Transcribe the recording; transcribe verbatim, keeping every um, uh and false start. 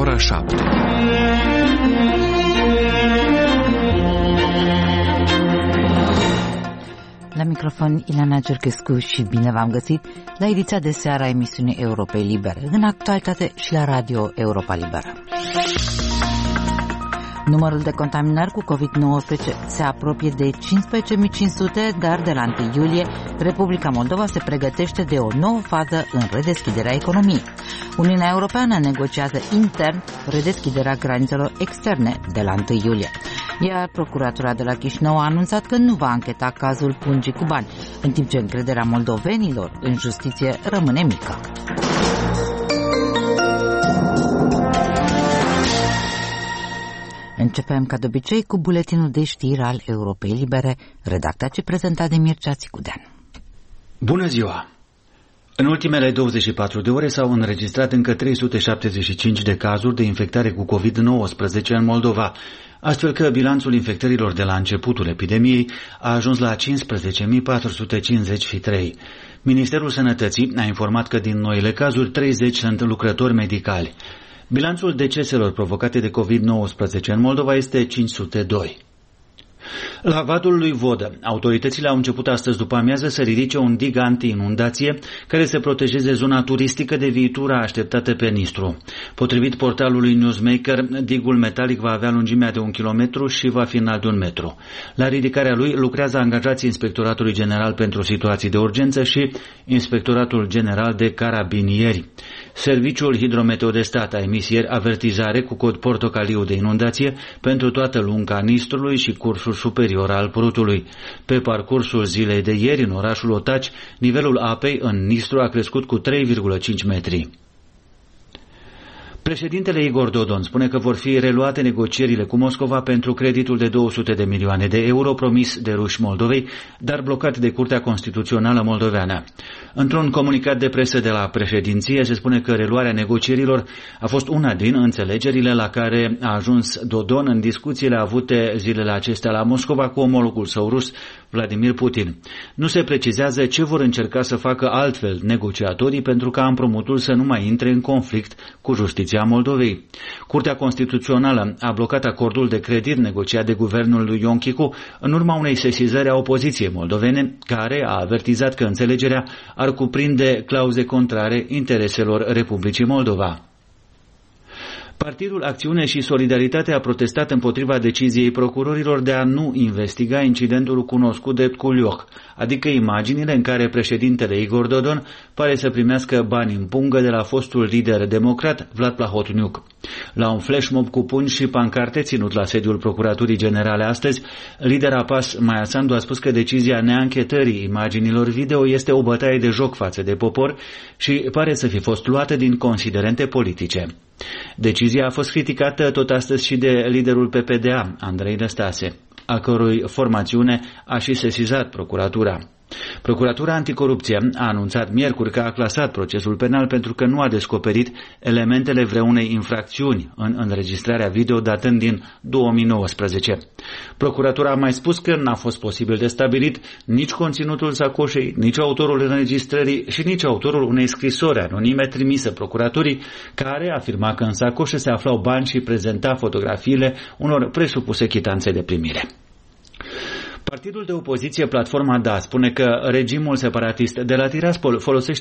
ora șapte. La microfon Ileana Cerchescu și bine v-am găsit la ediția de seară a emisiunii Europei Libere, în actualitate și la Radio Europa Liberă. Numărul de contaminări cu covid nouăsprezece se apropie de cincisprezece mii cinci sute, dar de la întâi iulie Republica Moldova se pregătește de o nouă fază în redeschiderea economiei. Uniunea Europeană negociază intern redeschiderea granițelor externe de la întâi iulie. Iar Procuratura de la Chișinău a anunțat că nu va ancheta cazul pungii cu bani, în timp ce încrederea moldovenilor în justiție rămâne mică. Începem ca de obicei cu buletinul de știri al Europei Libere, redactat și prezentat de Mircea Țicudean. Bună ziua! În ultimele douăzeci și patru de ore s-au înregistrat încă trei sute șaptezeci și cinci de cazuri de infectare cu covid nouăsprezece în Moldova, astfel că bilanțul infectărilor de la începutul epidemiei a ajuns la cincisprezece mii patru sute cincizeci și trei. Ministerul Sănătății a informat că din noile cazuri treizeci sunt lucrători medicali. Bilanțul deceselor provocate de covid nouăsprezece în Moldova este cinci sute doi. La Vadul lui Vodă, autoritățile au început astăzi după amiază să ridice un dig anti-inundație care să protejeze zona turistică de viitura așteptată pe Nistru. Potrivit portalului Newsmaker, digul metalic va avea lungimea de un kilometru și va fi înalt de un metru. La ridicarea lui lucrează angajații Inspectoratului General pentru Situații de Urgență și Inspectoratul General de Carabinieri. Serviciul Hidrometeo de Stat a emis ieri avertizare cu cod portocaliu de inundație pentru toată lunga Nistrului și cursul superior al Prutului. Pe parcursul zilei de ieri, în orașul Otaci, nivelul apei în Nistru a crescut cu trei virgulă cinci metri. Președintele Igor Dodon spune că vor fi reluate negocierile cu Moscova pentru creditul de două sute de milioane de euro promis de ruși Moldovei, dar blocat de Curtea Constituțională moldoveană. Într-un comunicat de presă de la președinție se spune că reluarea negocierilor a fost una din înțelegerile la care a ajuns Dodon în discuțiile avute zilele acestea la Moscova cu omologul său rus, Vladimir Putin. Nu se precizează ce vor încerca să facă altfel negociatorii pentru ca împrumutul să nu mai intre în conflict cu justiția Moldovei. Curtea Constituțională a blocat acordul de credit negociat de guvernul lui Ion Chicu în urma unei sesizări a opoziției moldovene, care a avertizat că înțelegerea ar cuprinde clauze contrare intereselor Republicii Moldova. Partidul Acțiune și Solidaritate a protestat împotriva deciziei procurorilor de a nu investiga incidentul cunoscut de Tculioch, adică imaginile în care președintele Igor Dodon pare să primească bani în pungă de la fostul lider democrat Vlad Plahotniuc. La un flashmob cu pungi și pancarte ținut la sediul Procuraturii Generale astăzi, lidera P A S Maia Sandu a spus că decizia neanchetării imaginilor video este o bătaie de joc față de popor și pare să fi fost luată din considerente politice. Decizia a fost criticată tot astăzi și de liderul P P D A, Andrei Năstase, a cărui formațiune a și sesizat procuratura. Procuratura Anticorupție a anunțat miercuri că a clasat procesul penal pentru că nu a descoperit elementele vreunei infracțiuni în înregistrarea video datând din două mii nouăsprezece. Procuratura a mai spus că n-a fost posibil de stabilit nici conținutul sacoșei, nici autorul înregistrării și nici autorul unei scrisori anonime trimise procuraturii, care afirma că în sacoșă se aflau bani și prezenta fotografiile unor presupuse chitanțe de primire. Partidul de opoziție Platforma Da spune că regimul separatist de la Tiraspol folosește